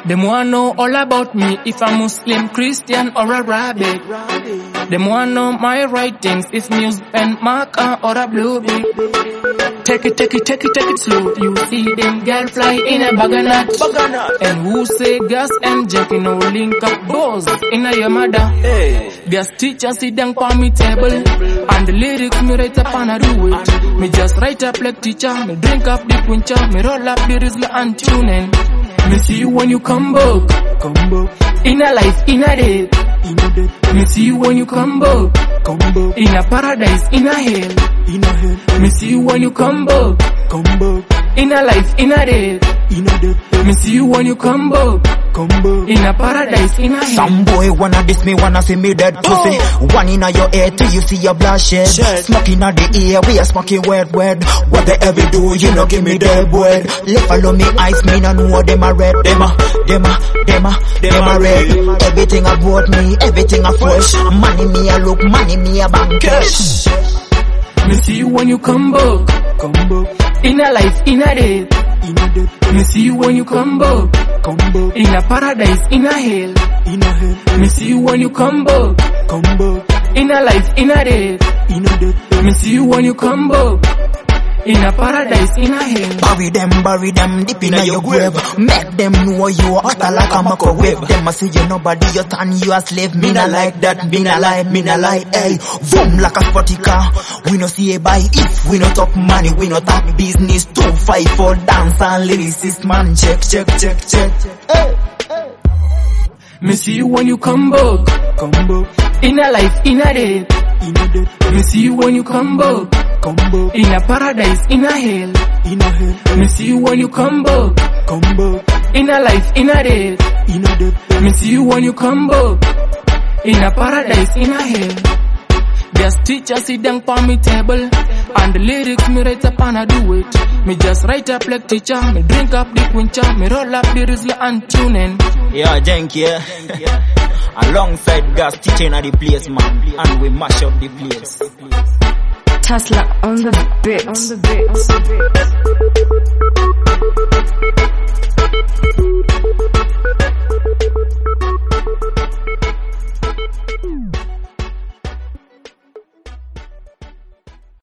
Them wanna know all about me, if I'm Muslim, Christian or a rabbit. Them wanna know my writings, if music pen marker or a blueberry. Take it slow. You see them girl fly in a baganat. And who say gas and Jackie no link up bows in a Yamada. Gas teacher sit down for me table, and the lyrics me write up and I do it. Me just write up like teacher, me drink up the puncha, me roll up the Rizla and tune in. Me see you when you come back. In a life, in a day. Me see you when you come back. In a paradise, in a hell. Me see you when you come back. In a life, in a day. Me see you when you come back. In a paradise, in a hell. Some boy wanna diss me, wanna see me dead pussy. One in your head till you see your blood shed. Smoking at the ear, we are smoking word. What they ever do, you know, give me dead word. Let follow me eyes, me no know them a red. Them a red. Everything about me, everything a fresh. Money me a look, money me a bank cash. Me see you when you come back. In a life, in a day. Me see you when you come back. In a paradise, in a hell. Me see you when you come back. In a life, in a day. Me see you when you come back. In a paradise, in a hell. Bury them deep in your grave. Make them know you are hotter like a microwave. Them a say you nobody, you turn you a slave. Me not like that, me not lie, hey. Boom like a sporty car. We no see a buy if we no talk money, we no talk business. 254 dance and lyricist man, check. Hey. Me see you when you come back. In a life, in a day. Me see you when you come back. In a paradise, in a hell. Me see you when you come back. In a life, in a day. Me see you when you come back. In a paradise, in a hell. Just teacher sit down for me table, and the lyrics me write up and I do it. Me just write up like teacher, me drink up the puncha, me roll up the Rizla and tune in. Yeah, Jenk, yeah. Alongside Gas teaching at the place, man, and we mash up the place. Tesla on the beat.